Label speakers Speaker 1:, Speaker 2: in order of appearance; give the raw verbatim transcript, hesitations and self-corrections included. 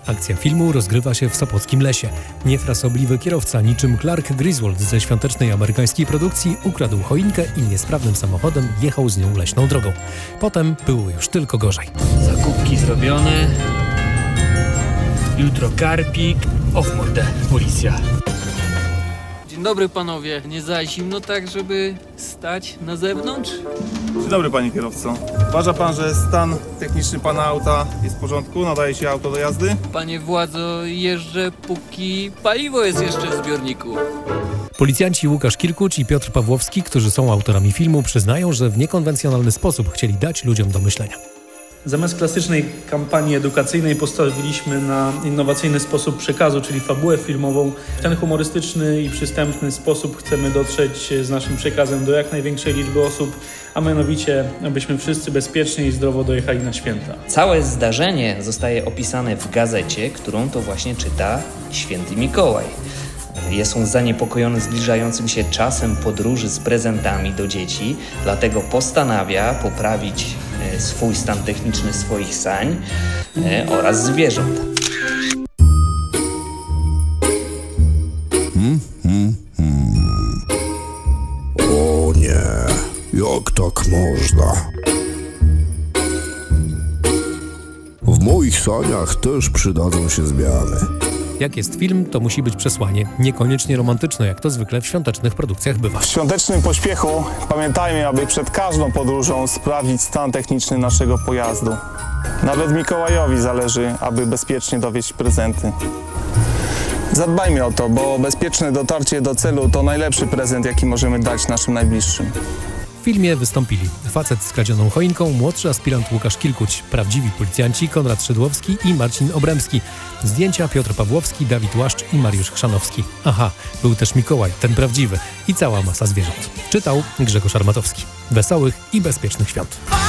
Speaker 1: Akcja filmu rozgrywa się w sopockim lesie. Niefrasobliwy kierowca niczym Clark Griswold ze świątecznej amerykańskiej produkcji ukradł choinkę i niesprawnym samochodem jechał z nią leśną drogą. Potem było już tylko gorzej.
Speaker 2: Zakupki zrobione. Jutro karpik. O w mordę, policja. Dzień dobry panowie. Nie za zimno tak, żeby stać na zewnątrz?
Speaker 3: Dzień dobry panie kierowco. Uważa pan, że stan techniczny pana auta jest w porządku? Nadaje się auto do jazdy?
Speaker 2: Panie władzo, jeżdżę póki paliwo jest jeszcze w zbiorniku.
Speaker 1: Policjanci Łukasz Kilkuć i Piotr Pawłowski, którzy są autorami filmu, przyznają, że w niekonwencjonalny sposób chcieli dać ludziom do myślenia.
Speaker 4: Zamiast klasycznej kampanii edukacyjnej postawiliśmy na innowacyjny sposób przekazu, czyli fabułę filmową. W ten humorystyczny i przystępny sposób chcemy dotrzeć z naszym przekazem do jak największej liczby osób, a mianowicie, abyśmy wszyscy bezpiecznie i zdrowo dojechali na święta.
Speaker 5: Całe zdarzenie zostaje opisane w gazecie, którą to właśnie czyta Święty Mikołaj. Jest on zaniepokojony zbliżającym się czasem podróży z prezentami do dzieci, dlatego postanawia poprawić swój stan techniczny swoich sań oraz zwierząt.
Speaker 6: Hmm, hmm, hmm. O nie, jak tak można? W moich saniach też przydadzą się zmiany.
Speaker 1: Jak jest film, to musi być przesłanie, niekoniecznie romantyczne, jak to zwykle w świątecznych produkcjach bywa.
Speaker 3: W świątecznym pośpiechu pamiętajmy, aby przed każdą podróżą sprawdzić stan techniczny naszego pojazdu. Nawet Mikołajowi zależy, aby bezpiecznie dowieźć prezenty. Zadbajmy o to, bo bezpieczne dotarcie do celu to najlepszy prezent, jaki możemy dać naszym najbliższym.
Speaker 1: W filmie wystąpili facet z kradzioną choinką, młodszy aspirant Łukasz Kilkuć, prawdziwi policjanci Konrad Szydłowski i Marcin Obremski, zdjęcia Piotr Pawłowski, Dawid Łaszcz i Mariusz Chrzanowski. Aha, był też Mikołaj, ten prawdziwy i cała masa zwierząt. Czytał Grzegorz Armatowski. Wesołych i bezpiecznych świąt.